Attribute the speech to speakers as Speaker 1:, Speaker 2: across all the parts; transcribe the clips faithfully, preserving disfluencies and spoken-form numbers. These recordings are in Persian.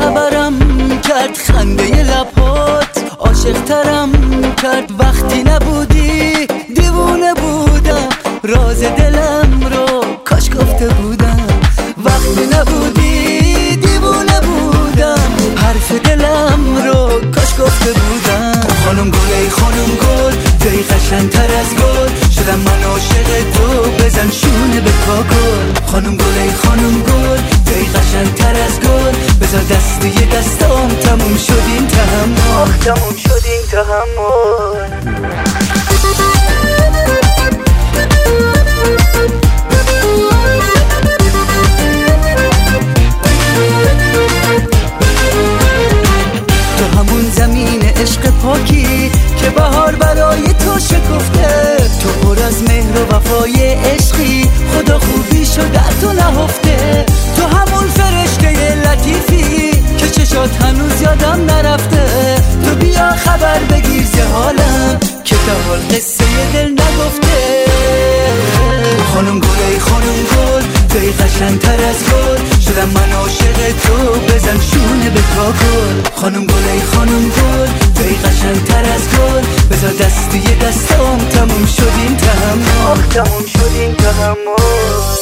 Speaker 1: خبرم کرد خنده لبات، عاشق ترم کرد وقتی نبودی. دیوونه بودم راز دلم رو کاش گفته بودم وقتی نبودی. دیوونه بودم حرف دلم رو کاش گفته بودم. خانم گل ای خانم گل توی قشنگ‌تر از گل، شدم من عاشق تو بزن شونه به کاکل. خانم گل ای خانم گل توی قشنگ‌تر از گل، بذار دست یه دستام تموم شد این تحمل. آخ تموم شد این تحمل. تو همون زمین عشق پاکی که بهار برای تو شکفته، تو پر از مهر و وفای عشقی خدا خوبیشو در تو نهفته. تو همون فرشته لطیفی که چشات هنوز یادم نرفته. تو بیا خبر بگیر ز حالم که تا حال قصه دل نگفته. خانم گل ای خانم گل توی قشنگ‌تر از گل، شدم من عاشق تو بزن شونه به کاکل. خانم گل ای خانم گل توی قشنگ‌تر از گل، بذار دست یه دستام تموم شد این تحمل. آخ تموم شد این تحمل.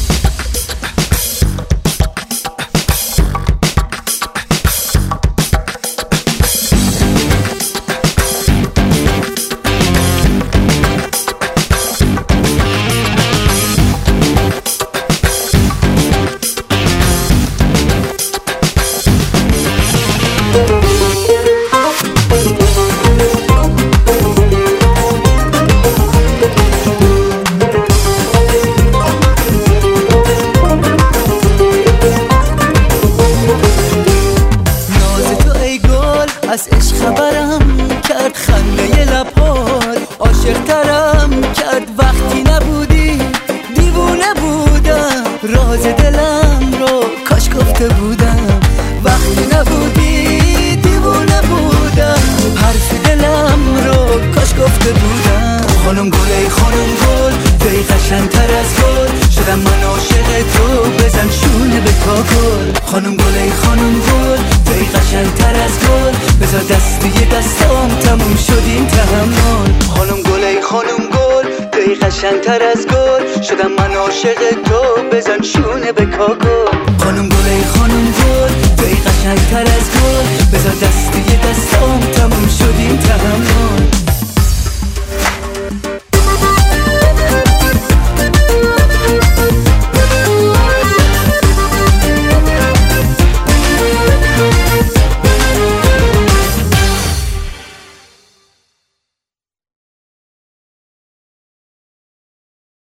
Speaker 1: از عشق خبرم کرد خنده لبات، عاشق ترم کرد وقتی نبودی. دیوونه بودم راز دلم رو کاش گفته بودم وقتی نبودی. دیوونه بودم حرف دلم رو کاش گفته بودم. خانم گل ای خانم گل توی قشنگ‌تر از گل، شدم من عاشق تو بزن شونه به کاکل. خانم گل ای خانم گل توی قشنگ‌تر از گل، بذار دست یه دستام تموم شد این تحمل. خانم گل ای خانم گل توی قشنگ‌تر از گل، شدم من عاشق تو بزن شونه به کاکل.